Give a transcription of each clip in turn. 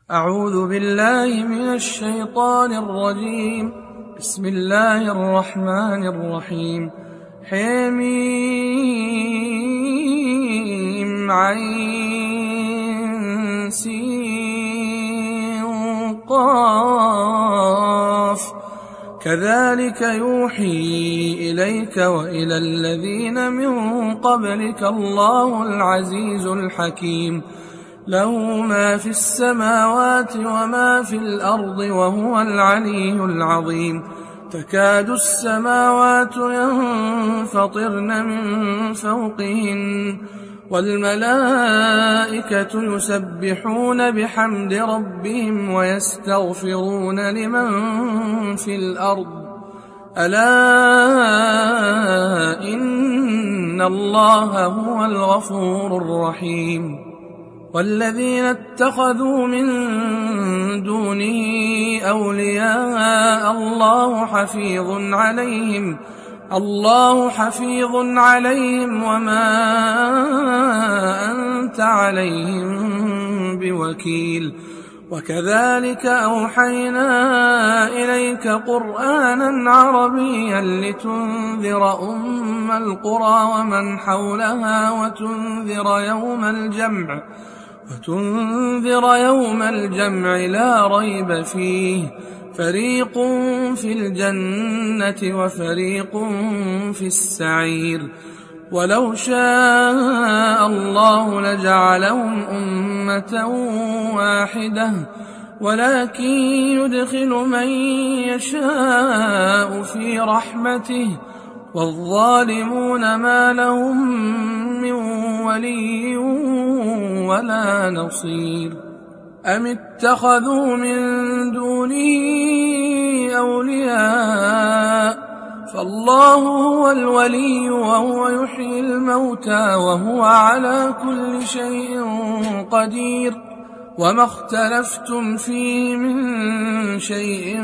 أعوذ بالله من الشيطان الرجيم. بسم الله الرحمن الرحيم. حميم عين سين قاف كذلك يوحي إليك وإلى الذين من قبلك الله العزيز الحكيم. له ما في السماوات وما في الأرض وهو العلي العظيم. تكاد السماوات ينفطرن من فوقهن والملائكة يسبحون بحمد ربهم ويستغفرون لمن في الأرض ألا إن الله هو الغفور الرحيم. والذين اتخذوا من دونه أولياء الله حفيظ عليهم وما أنت عليهم بوكيل. وكذلك أوحينا إليك قرآنا عربيا لتنذر أم القرى ومن حولها وتنذر يوم الجمع لا ريب فيه، فريق في الجنة وفريق في السعير. ولو شاء الله لجعلهم أمة واحدة ولكن يدخل من يشاء في رحمته والظالمون ما لهم من ولي ولا نصير. أم اتخذوا من دونه أولياء فالله هو الولي وهو يحيي الموتى وهو على كل شيء قدير. وما اختلفتم فيه من شيء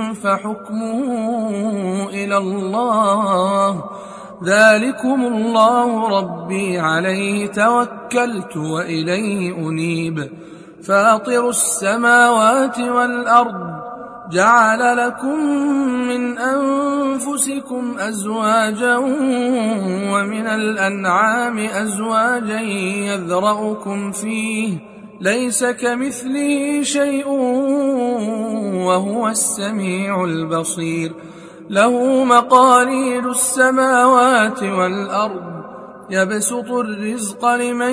فحكمه إلى الله ذلكم الله ربي عليه توكلت وإليه أنيب. فاطر السماوات والأرض جعل لكم من أنفسكم أزواجا ومن الأنعام أزواجا يذرأكم فيه ليس كمثله شيء وهو السميع البصير. له مقاليد السماوات والأرض يبسط الرزق لمن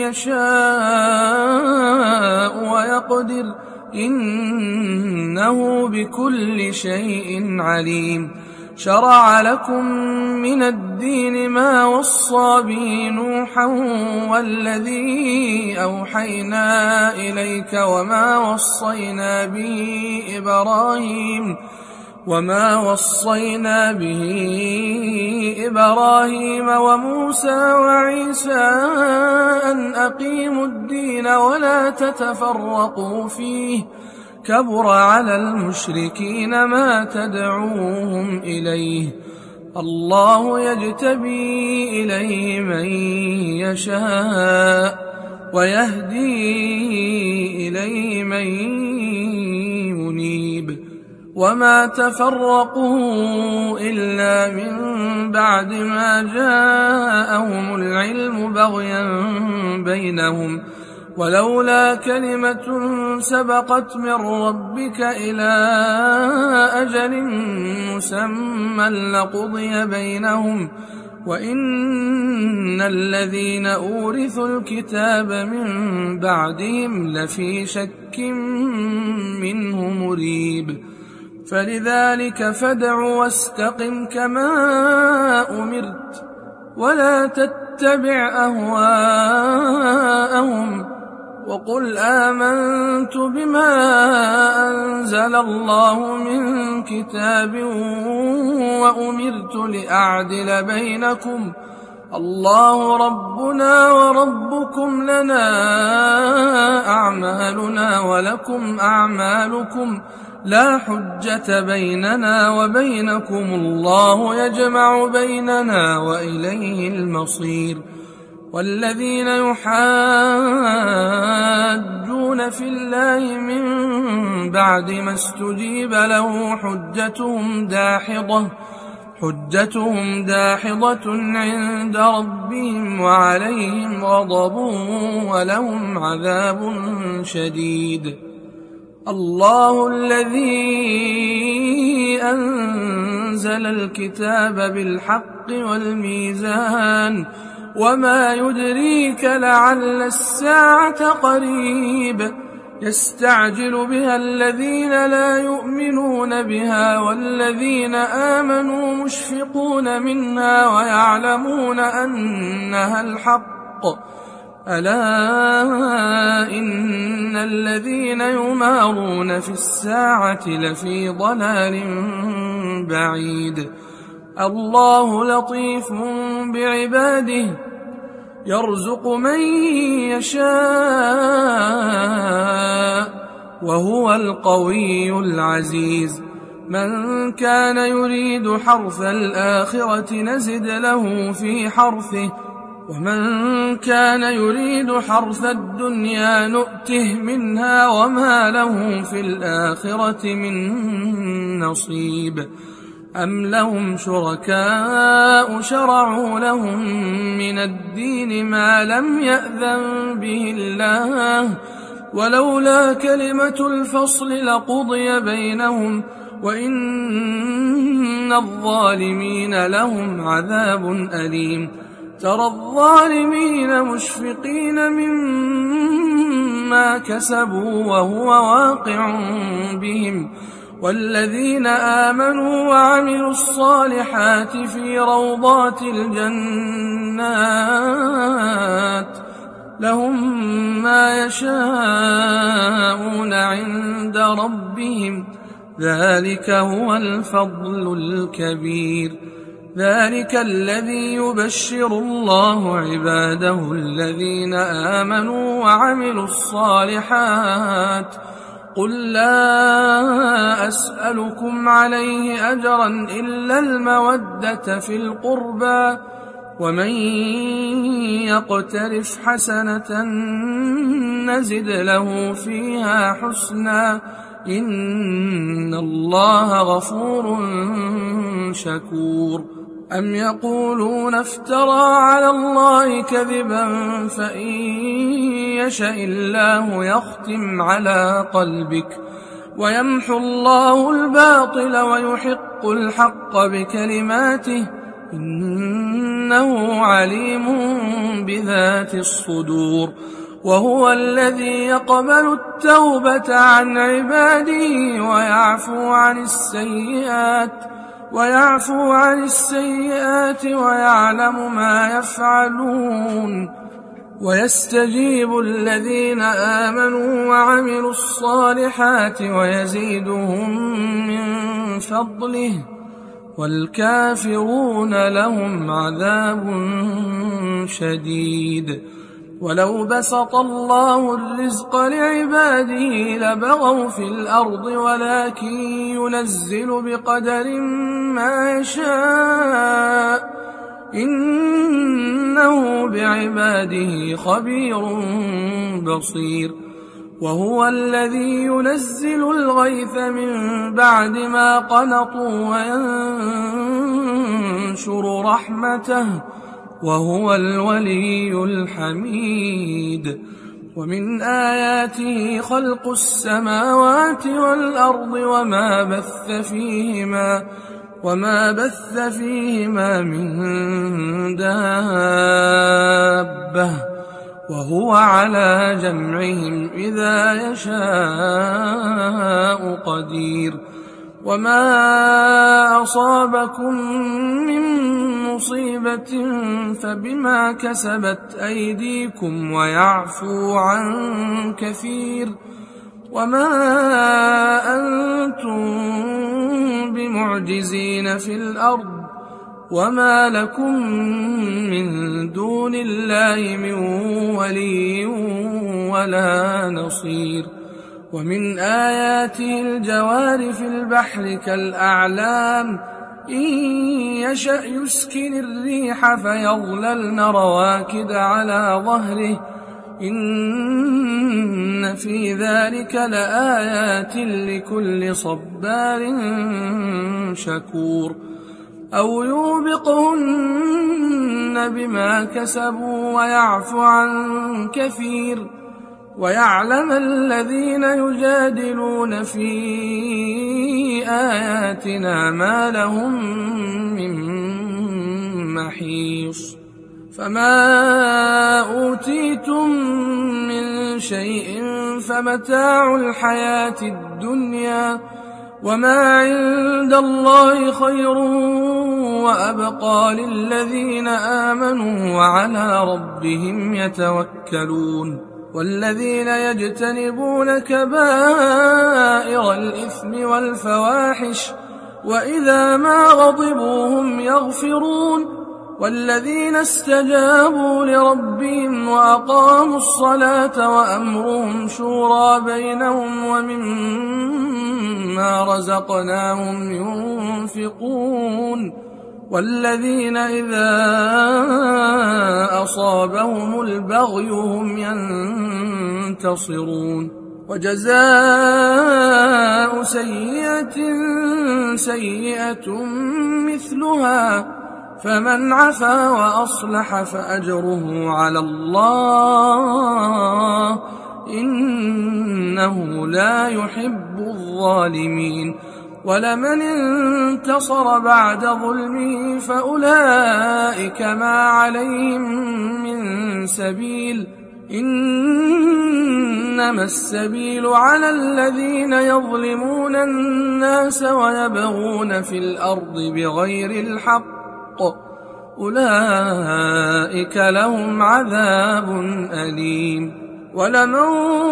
يشاء ويقدر إنه بكل شيء عليم. شرع لكم من الدين ما وصى به نوحا والذي أوحينا إليك وما وصينا به إبراهيم وموسى وعيسى أن أقيموا الدين ولا تتفرقوا فيه كبر على المشركين ما تدعوهم إليه. الله يجتبي إليه من يشاء ويهدي إليه من ينيب. وما تفرقوا إلا من بعد ما جاءهم العلم بغيا بينهم ولولا كلمة سبقت من ربك إلى أجل مسمى لقضي بينهم وإن الذين أورثوا الكتاب من بعدهم لفي شك منه مريب. فلذلك فادع واستقم كما أمرت ولا تتبع أهواءهم وقل آمنت بما أنزل الله من كتاب وأمرت لأعدل بينكم الله ربنا وربكم لنا أعمالنا ولكم أعمالكم لا حجة بيننا وبينكم الله يجمع بيننا وإليه المصير. والذين يحاجون في الله من بعد ما استجيب له حجتهم داحضة عند ربهم وعليهم غضب ولهم عذاب شديد. الله الذي أنزل الكتاب بالحق والميزان وما يدريك لعل الساعة قريب يستعجل بها الذين لا يؤمنون بها والذين آمنوا مشفقون منها ويعلمون أنها الحق ألا إن الذين يمارون في الساعة لفي ضلال بعيد. الله لطيف بعباده يرزق من يشاء وهو القوي العزيز. من كان يريد حرث الآخرة نزد له في حرثه ومن كان يريد حرث الدنيا نؤته منها وما له في الآخرة من نصيب. أم لهم شركاء شرعوا لهم من الدين ما لم يأذن به الله ولولا كلمة الفصل لقضي بينهم وإن الظالمين لهم عذاب أليم. ترى الظالمين مشفقين مما كسبوا وهو واقع بهم والذين آمنوا وعملوا الصالحات في روضات الجنات لهم ما يشاءون عند ربهم ذلك هو الفضل الكبير. ذلك الذي يبشر الله عباده الذين آمنوا وعملوا الصالحات. قل لا أسألكم عليه أجرا إلا المودة في القربى ومن يقترف حسنة نزد له فيها حسنا إن الله غفور شكور. أم يقولون افترى على الله كذبا فإن يشاء الله يختم على قلبك ويمحو الله الباطل ويحق الحق بكلماته إنه عليم بذات الصدور. وهو الذي يقبل التوبة عن عباده ويعفو عن السيئات ويعلم ما يفعلون ويستجيب الذين آمنوا وعملوا الصالحات ويزيدهم من فضله والكافرون لهم عذاب شديد. ولو بسط الله الرزق لعباده لبغوا في الأرض ولكن ينزل بقدر ما يشاء إنه بعباده خبير بصير. وهو الذي ينزل الغيث من بعد ما قنطوا وينشر رحمته وهو الولي الحميد. ومن آياته خلق السماوات والأرض وما بث فيهما من دابة وهو على جمعهم إذا يشاء قدير. وما أصابكم من مصيبة فبما كسبت أيديكم ويعفو عن كثير. وما أنتم بمعجزين في الأرض وما لكم من دون الله من ولي ولا نصير. ومن آياته الجوار في البحر كالأعلام إن يشأ يسكن الريح فيظللن رواكد على ظهره إن في ذلك لآيات لكل صبار شكور أو يوبقهن بما كسبوا ويعفو عن كثير ويعلم الذين يجادلون في آياتنا ما لهم من محيص فما أوتيتم من شيء فمتاع الحياة الدنيا وما عند الله خير وأبقى للذين آمنوا وعلى ربهم يتوكلون والذين يجتنبون كبائر الإثم والفواحش وإذا ما غضبوا هم يغفرون والذين استجابوا لربهم وأقاموا الصلاة وأمرهم شورى بينهم ومما رزقناهم ينفقون والذين إذا أصابهم البغي هم ينتصرون وجزاء سيئة سيئة مثلها فمن عفا وأصلح فأجره على الله إنه لا يحب الظالمين ولمن انتصر بعد ظلمه فأولئك ما عليهم من سبيل إنما السبيل على الذين يظلمون الناس ويبغون في الأرض بغير الحق أولئك لهم عذاب أليم ولمن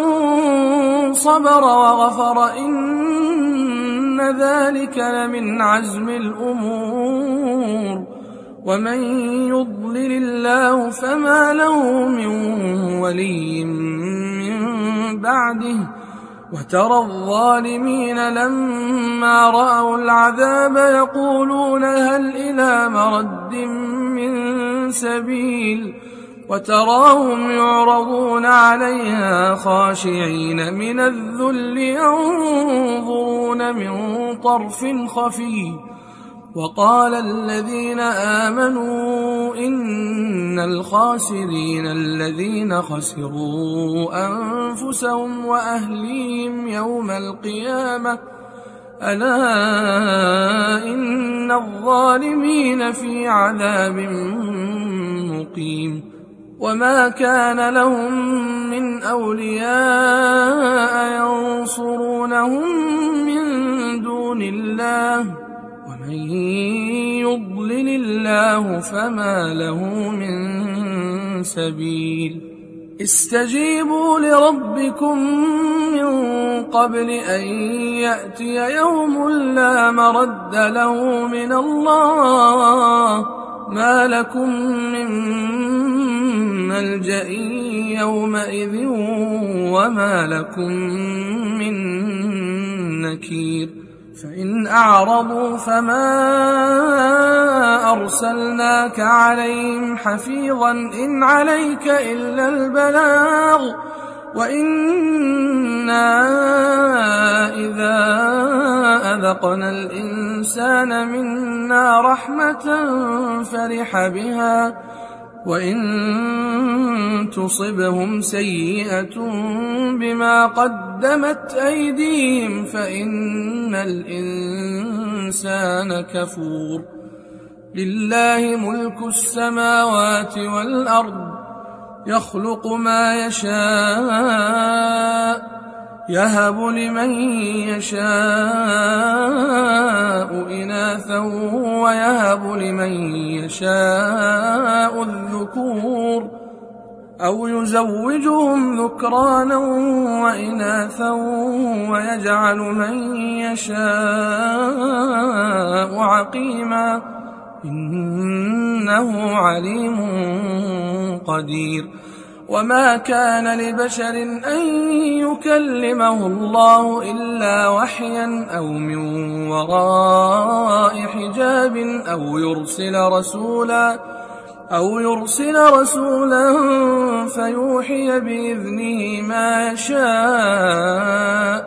صبر وغفر إن ذلك لمن عزم الأمور ومن يضلل الله فما له من ولي من بعده وترى الظالمين لما رأوا العذاب يقولون هل إلى مرد من سبيل وتراهم يعرضون عليها خاشعين من الذل ينظرون من طرف خفي وقال الذين آمنوا إن الخاسرين الذين خسروا أنفسهم وأهليهم يوم القيامة ألا إن الظالمين في عذاب مقيم وما كان لهم من أولياء ينصرونهم من دون الله ومن يضلل الله فما له من سبيل استجيبوا لربكم من قبل أن يأتي يوم لا مرد له من الله ما لكم من ملجأ يومئذ وما لكم من نكير فإن أعرضوا فما أرسلناك عليهم حفيظا إن عليك إلا البلاغ وإنا إذا أذقنا الإنسان منا رحمة فرح بها وإن تصبهم سيئة بما قدمت أيديهم فإن الإنسان كفور لله ملك السماوات والأرض يخلق ما يشاء يهب لمن يشاء إناثا ويهب لمن يشاء الذكور أو يزوجهم ذكرانا وإناثا ويجعل من يشاء عقيما إنه عليم قدير وما كان لبشر أن يكلمه الله إلا وحيا أو من وراء حجاب أو يرسل رسولا فيوحي بإذنه ما يشاء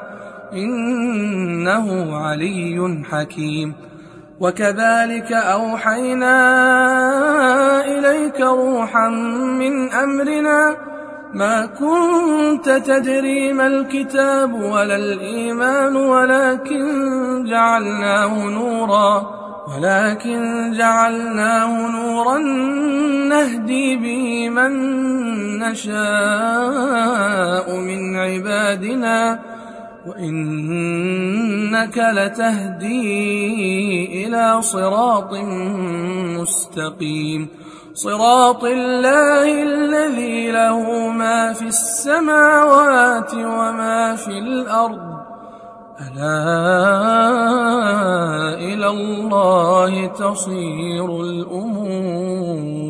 إنه علي حكيم. وكذلك أوحينا إليك روحا من أمرنا ما كنت تدري ما الكتاب ولا الإيمان ولكن جعلناه نورا نهدي به من نشاء من عبادنا وإنك لتهدي إلى صراط مستقيم صراط الله الذي له ما في السماوات وما في الأرض ألا إلى الله تصير الأمور.